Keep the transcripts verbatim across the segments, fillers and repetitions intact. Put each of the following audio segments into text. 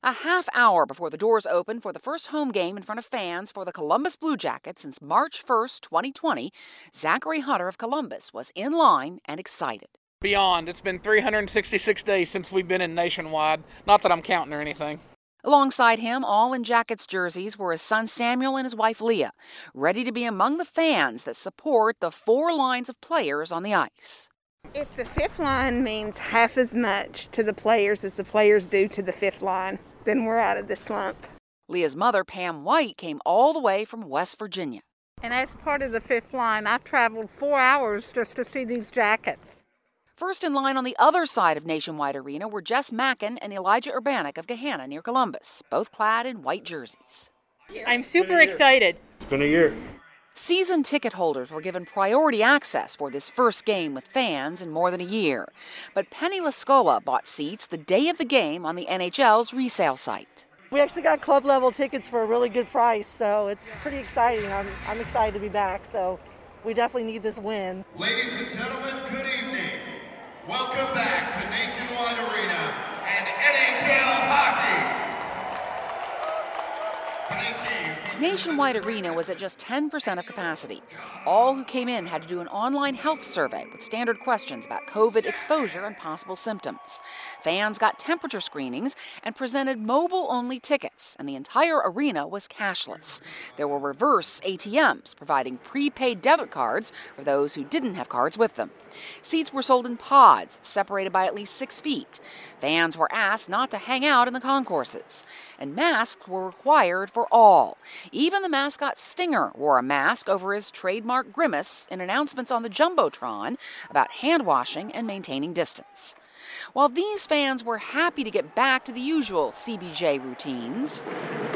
A half hour before the doors opened for the first home game in front of fans for the Columbus Blue Jackets since March first, twenty twenty, Zachary Hutter of Columbus was in line and excited. Beyond. It's been three hundred sixty-six days since we've been in Nationwide. Not that I'm counting or anything. Alongside him, all in Jackets jerseys, were his son Samuel and his wife Leah, ready to be among the fans that support the four lines of players on the ice. If the fifth line means half as much to the players as the players do to the fifth line, then we're out of the slump. Leah's mother, Pam White, came all the way from West Virginia. And as part of the fifth line, I've traveled four hours just to see these Jackets. First in line on the other side of Nationwide Arena were Jess Mackin and Elijah Urbanek of Gahanna near Columbus, both clad in white jerseys. I'm super excited. It's been a year. Season ticket holders were given priority access for this first game with fans in more than a year. But Penny Lascola bought seats the day of the game on the N H L's resale site. We actually got club level tickets for a really good price, so it's pretty exciting. I'm, I'm excited to be back, so we definitely need this win. Ladies and gentlemen, good evening. Welcome back to Nationwide Arena and N H L hockey. Nationwide Arena was at just ten percent of capacity. All who came in had to do an online health survey with standard questions about COVID exposure and possible symptoms. Fans got temperature screenings and presented mobile-only tickets, and the entire arena was cashless. There were reverse A T Ms providing prepaid debit cards for those who didn't have cards with them. Seats were sold in pods, separated by at least six feet. Fans were asked not to hang out in the concourses, and masks were required for all. Even the mascot Stinger wore a mask over his trademark grimace in announcements on the Jumbotron about hand washing and maintaining distance. While these fans were happy to get back to the usual C B J routines,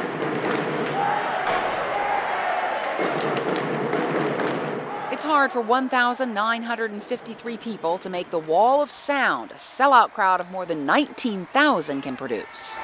it's hard for one thousand nine hundred fifty-three people to make the wall of sound a sellout crowd of more than nineteen thousand can produce.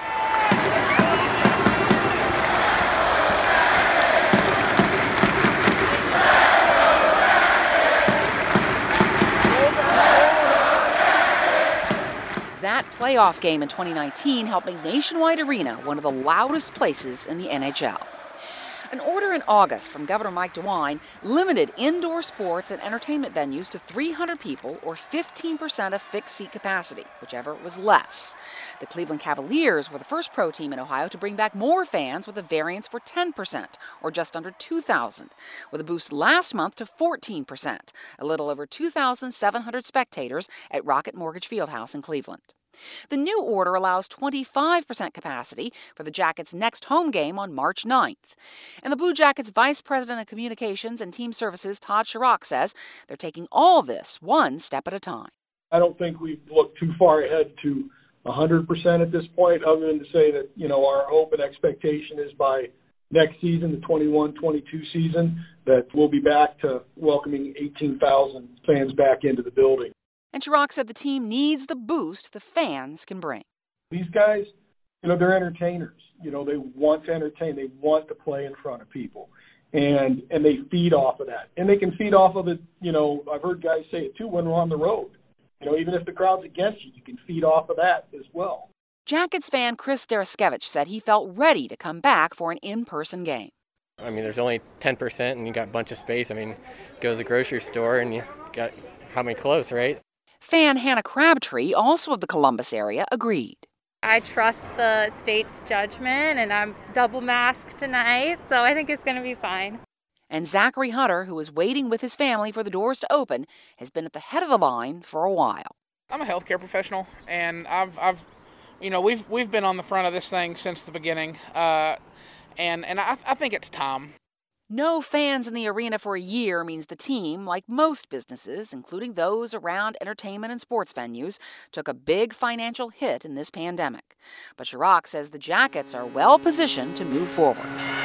That playoff game in twenty nineteen helped make Nationwide Arena one of the loudest places in the N H L. An order in August from Governor Mike DeWine limited indoor sports and entertainment venues to three hundred people or fifteen percent of fixed seat capacity, whichever was less. The Cleveland Cavaliers were the first pro team in Ohio to bring back more fans with a variance for ten percent, or just under two thousand, with a boost last month to fourteen percent, a little over two thousand seven hundred spectators at Rocket Mortgage Fieldhouse in Cleveland. The new order allows twenty-five percent capacity for the Jackets' next home game on March ninth. And the Blue Jackets' Vice President of Communications and Team Services, Todd Sharrock, says they're taking all this one step at a time. I don't think we've looked too far ahead to one hundred percent at this point, other than to say that, you know, our hope and expectation is by next season, the twenty-one twenty-two season, that we'll be back to welcoming eighteen thousand fans back into the building. And Sharrock said the team needs the boost the fans can bring. These guys, you know, they're entertainers. You know, they want to entertain. They want to play in front of people. And and they feed off of that. And they can feed off of it, you know, I've heard guys say it too, when we're on the road. You know, even if the crowd's against you, you can feed off of that as well. Jackets fan Chris Daraskevich said he felt ready to come back for an in-person game. I mean, there's only ten percent and you got a bunch of space. I mean, go to the grocery store and you got how many clothes, right? Fan Hannah Crabtree, also of the Columbus area, agreed. I trust the state's judgment, and I'm double masked tonight, so I think it's going to be fine. And Zachary Hutter, who is waiting with his family for the doors to open, has been at the head of the line for a while. I'm a healthcare professional, and I've, I've, you know, we've we've been on the front of this thing since the beginning, uh, and and I, I think it's time. No fans in the arena for a year means the team, like most businesses, including those around entertainment and sports venues, took a big financial hit in this pandemic. But Sharrock says the Jackets are well positioned to move forward.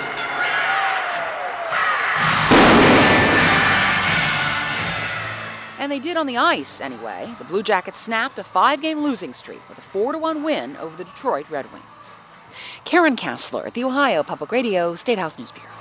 And they did on the ice, anyway. The Blue Jackets snapped a five-game losing streak with a four to one win over the Detroit Red Wings. Karen Kassler at the Ohio Public Radio State House News Bureau.